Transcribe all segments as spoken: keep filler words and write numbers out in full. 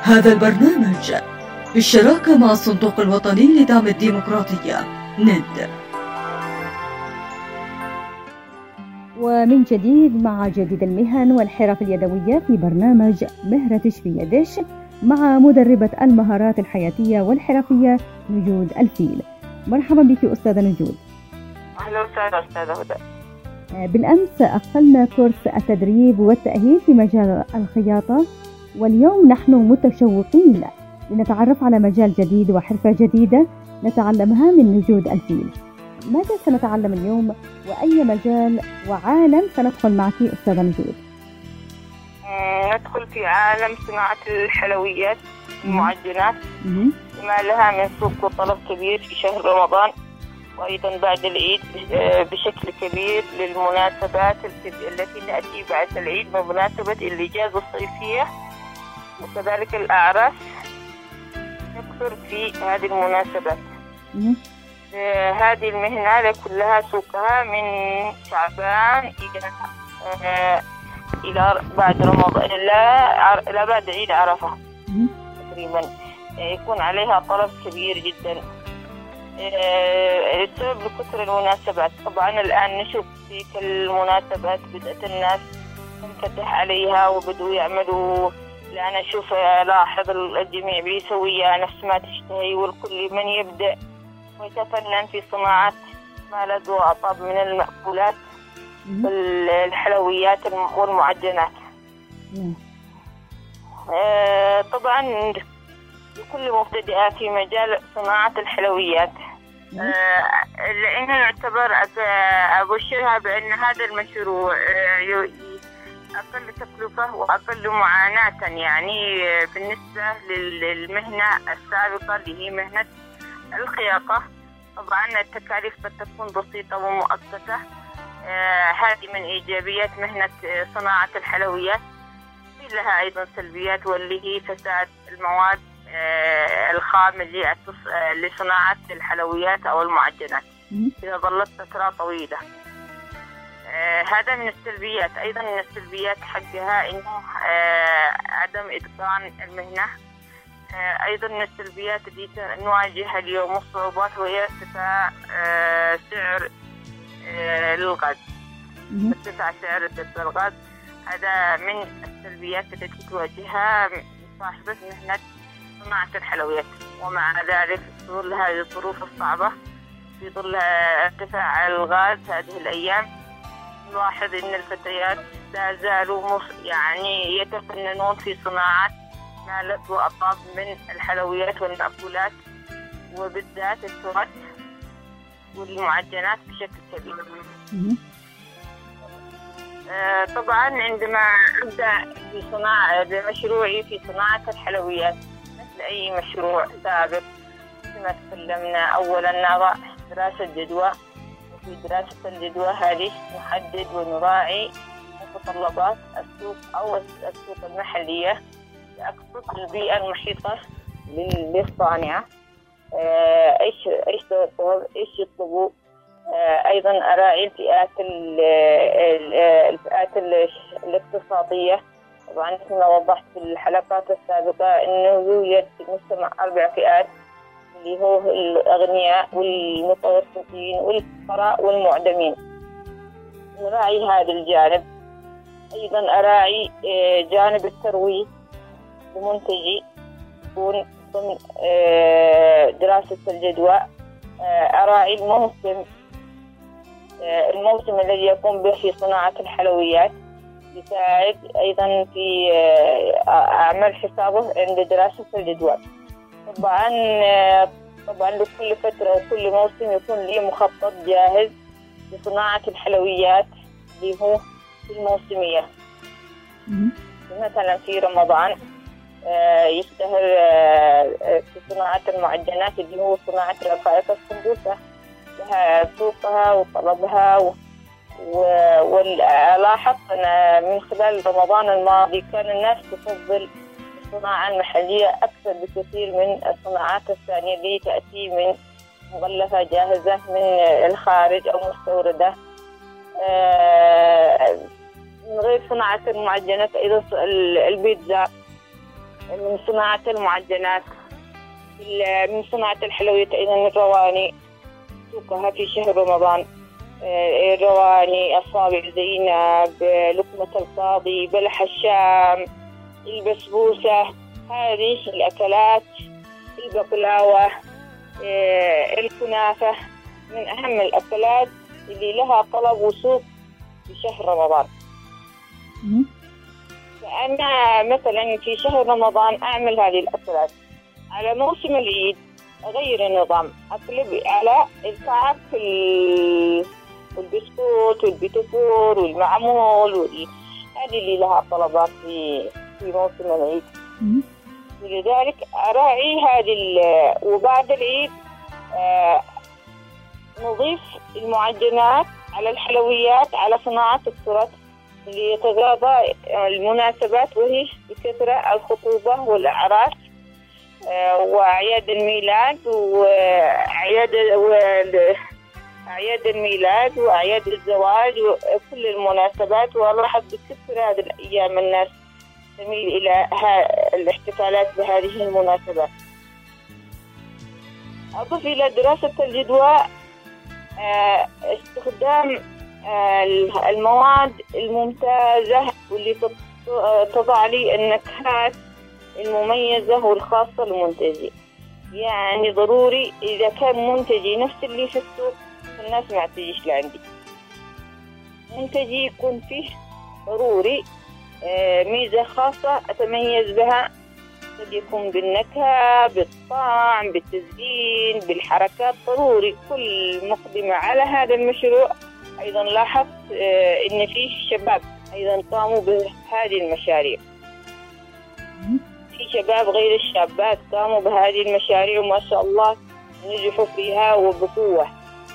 هذا البرنامج بالشراكة مع الصندوق الوطني لدعم الديمقراطية ند. ومن جديد مع جديد المهن والحرف اليدوية في برنامج مهرتش في يدش مع مدربة المهارات الحياتية والحرفية نجود الفيل. مرحبا بك أستاذة نجود. أهلا وسهلا أستاذة هدى. بالأمس أقلنا كورس التدريب والتأهيل في مجال الخياطة، واليوم نحن متشوقين لنتعرف على مجال جديد وحرفة جديدة نتعلمها من نجود الفيل. ماذا سنتعلم اليوم وأي مجال وعالم سندخل معك أستاذة نجود؟ ندخل في عالم صناعة الحلويات المعجنات بما لها من سوق وطلب كبير في شهر رمضان، وأيضا بعد العيد بشكل كبير للمناسبات التي نأتي بعد العيد بمناسبة الإجازة الصيفية وكذلك الأعراس نكثر في هذه المناسبات. هذه المهنة كلها سوقها من شعبان إلى إلى بعد رمضان إلى إلى بعد عيد عرفة تقريبا يكون عليها طلب كبير جدا بسبب لكثر المناسبات. طبعا الآن نشوف في كل المناسبات بدأت الناس تنفتح عليها وبدوا يعملوا. الآن أشوف لاحظ الجميع بيسوي نفس ما تشتهي، والكل من يبدأ ويتفنن في صناعة ما لذ وأطاب من المأكولات والحلويات والمعجنات. طبعا لكل مبتدئة في مجال صناعة الحلويات لأنه يعتبر أبشرها بأن هذا المشروع أقل تكلفة وأقل معاناة يعني بالنسبة للمهنة السابقة اللي هي مهنة الخياطة. طبعا التكاليف قد تكون بسيطة ومؤقتة. هذه من إيجابيات مهنة صناعة الحلويات. في لها أيضا سلبيات واللي هي فساد المواد الخام اللي لصناعة الحلويات أو المعجنات إذا ظلت فترة طويلة. آه هذا من السلبيات. أيضا من السلبيات حقها إنه آه عدم إتقان المهنة. آه أيضا من السلبيات اللي نواجهها اليوم الصعوبات وهي ارتفاع آه سعر آه للغاز ارتفاع سعر الغاز. هذا من السلبيات التي تواجهها صاحبة مهنة صناعة الحلويات. ومع ذلك في ظل هذه الظروف الصعبة في ظل ارتفاع الغاز هذه الأيام نلاحظ أن الفتيات لا زالوا يعني يتفننون في صناعة ما لذ وأطاب من الحلويات والمأكولات وبالذات التورت والمعجنات بشكل كبير. آه طبعا عندما أبدأ في صناعة بمشروعي في صناعة الحلويات مثل أي مشروع سابق كما تكلمنا أولا نضع دراسة جدوى. في دراسة الجدوى هذه نحدد ونراعي متطلبات السوق أو السوق المحلية لأقصد البيئة المحيطة للصانعة. إيش إيش إيش يطلبوا. أيضا أراعي الفئات الفئات الاقتصادية. طبعا كما وضحت في الحلقات السابقة أنه يوجد في المجتمع أربع فئات اللي هو الأغنياء والمتوسطين والفقراء والمعدمين. نراعي هذا الجانب. أيضا أراعي جانب الترويج لمنتجي يكون ضمن دراسة الجدوى. أراعي الموسم الموسم الذي يقوم به في صناعة الحلويات يساعد أيضا في أعمل حسابه عند دراسة الجدوى. طبعا طبعا لكل فترة وكل موسم يكون لي مخطط جاهز لصناعة الحلويات اللي هو في الموسمية. مثلا في رمضان يشتهر في صناعة المعجنات اللي هو صناعة رقائق السمبوسة لها سوقها وطلبها. ولاحظت أنا من خلال رمضان الماضي كان الناس تفضل الصناعة المحلية أكثر بكثير من الصناعات الثانية اللي تأتي من مغلفة جاهزة من الخارج أو مستوردة. من غير صناعة المعجنات أيضا البيتزا من صناعة المعجنات، من صناعة الحلويات أيضا الرواني سوقها في شهر رمضان. الرواني، أصابع زينب، لقمة القاضي، بلح الشام، البسبوسة، هذه الأكلات، البقلاوة، الكنافة من أهم الأكلات اللي لها طلب وسوق في شهر رمضان. فأنا مثلا في شهر رمضان أعمل هذه الأكلات. على موسم العيد أغير النظام، أقلب على الكعك والبسكوت والبيتفور والمعمول وال... هذه اللي لها طلبات في في موسم العيد. ولذلك أراعي هذه ال... وبعد العيد آه نضيف المعجنات على الحلويات، على صناعة التراث اللي يتغاضى المناسبات، وهي بكثرة الخطوبة والأعراس وأعياد الميلاد وأعياد أعياد الميلاد وأعياد الزواج وكل المناسبات. وألاحظ بكثرة هذه الأيام الناس تميل إلى الاحتفالات بهذه المناسبات. أضف إلى دراسة الجدوى استخدام المواد الممتازة واللي تضع لي النكهات المميزة والخاصة للمنتجي. يعني ضروري إذا كان منتجي نفس اللي في السوق الناس ما تجيش لعندي، منتجي يكون فيه ضروري ميزة خاصة أتميز بها، قد يكون بالنكهة، بالطعم، بالتزيين، بالحركات. ضروري كل مقدمة على هذا المشروع. أيضا لاحظت إن فيه شباب أيضا قاموا بهذه المشاريع، في شباب غير الشابات قاموا بهذه المشاريع وما شاء الله نجحوا فيها وبقوة.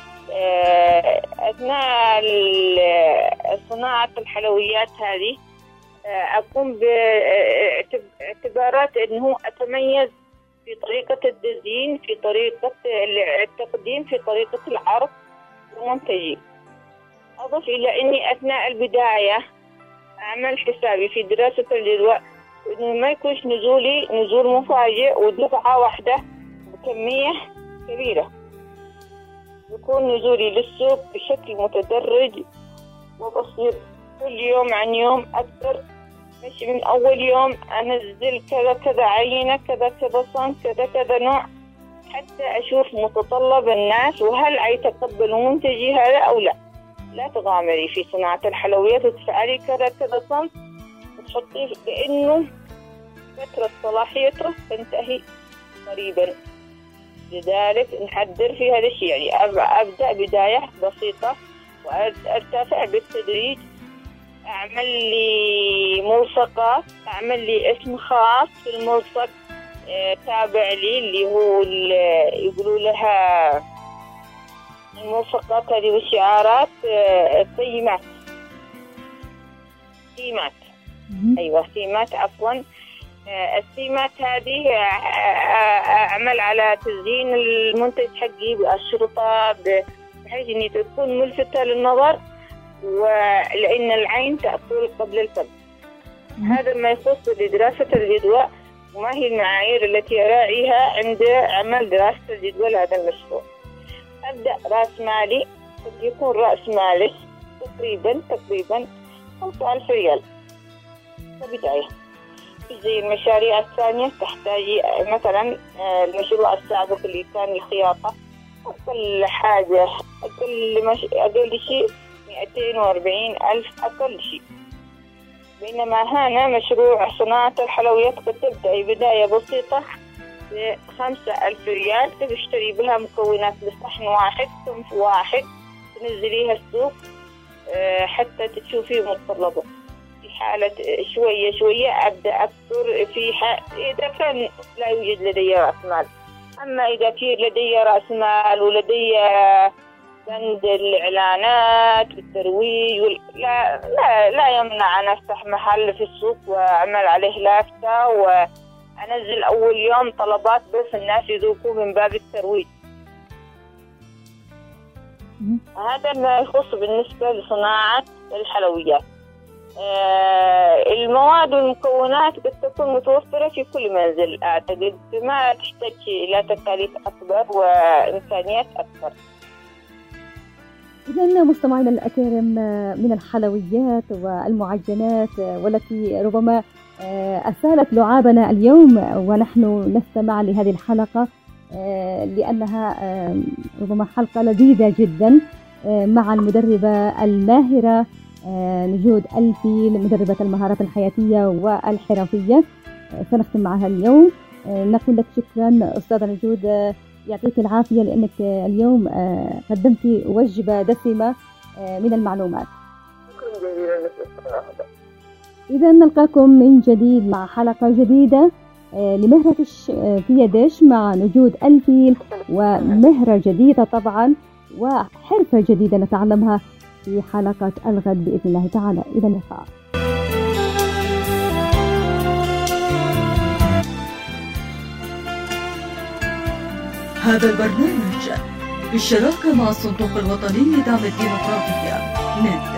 أثناء صناعة الحلويات هذه أقوم باعتبارات أنه أتميز في طريقة التزيين، في طريقة التقديم، في طريقة العرض المنتجي. أضف إلى أني أثناء البداية أعمل حسابي في دراسة الجدوى إنه ما يكونش نزولي نزول مفاجئ ودفعة واحدة بكمية كبيرة، يكون نزولي للسوق بشكل متدرج وبسيط، كل يوم عن يوم أكثر. مش من أول يوم أنزل كذا كذا عينة، كذا كذا صنف، كذا كذا نوع، حتى أشوف متطلب الناس وهل يتقبلوا منتجي هذا أو لا. لا تغامري في صناعة الحلويات وتفعلي كذا كذا صنف وتحطيه لأنه فترة صلاحيته تنتهي قريبا. لذلك نحضر في هذا الشيء، يعني أبدأ بداية بسيطة وأرتفع بالتدريج. أعمل لي ملصقات، أعمل لي اسم خاص في الملصق تابع لي اللي هو اللي يقولوا لها الملصقات هذه والشعارات السيمات سيمات أيوة سيمات عفوا السيمات هذه أعمل على تزيين المنتج حقي بالشرطة بحيث أن تكون ملفتة للنظر، ولأن العين تأكل قبل الفم. هذا ما يخص لدراسة الجدوى وما هي المعايير التي أراعيها عند عمل دراسة الجدوى لهذا المشروع. أبدأ رأس مالي قد يكون رأس مالي تقريبا تقريبا خمسة ألف ريال كبداية. زي المشاريع الثانية تحتاج مثلا المشروع السابق اللي كان الخياطة أقل حاجة أقل مش... أقل شيء مئتين وأربعين ألف أقل شيء. بينما هنا مشروع صناعة الحلويات قد تبدأ بداية بسيطة بخمسة ألف ريال، تشتري بها مكونات لصحن واحد صنف واحد تنزليها السوق حتى تشوفي متطلبه. في حالة شوية شوية أبدأ أكثر في حال إذا كان لا يوجد لدي رأس مال. أما إذا كان لدي رأس مال ولدي بند الإعلانات والترويج وال... لا, لا لا يمنع أن أفتح محل في السوق وأعمل عليه لافتة وأنزل أول يوم طلبات بس الناس يذوقوا من باب الترويج. هذا ما يخص بالنسبة لصناعة الحلويات. المواد والمكونات قد تكون متوفرة في كل منزل، أعتقد ما تحتاج إلى تكاليف أكبر وإمكانيات أكثر. إذا مستمعينا الأكارم، من الحلويات والمعجنات والتي ربما أثارت لعابنا اليوم ونحن نستمع لهذه الحلقة، لأنها ربما حلقة لذيذة جدا مع المدربة الماهرة نجود الفيل، مدربة المهارات الحياتية والحرفية. سنختم معها اليوم. نقول لك شكرا أستاذة نجود، يعطيك العافية لأنك اليوم قدمتي وجبة دسمة من المعلومات. شكرا جزيلا. إذا نلقاكم من جديد مع حلقة جديدة لمهرة في يدش مع نجود الفيل، ومهرة جديدة طبعا وحرفة جديدة نتعلمها في حلقة الغد بإذن الله تعالى. إلى اللقاء. هذا البرنامج بالشراكة مع الصندوق الوطني لدعم الديمقراطية نت.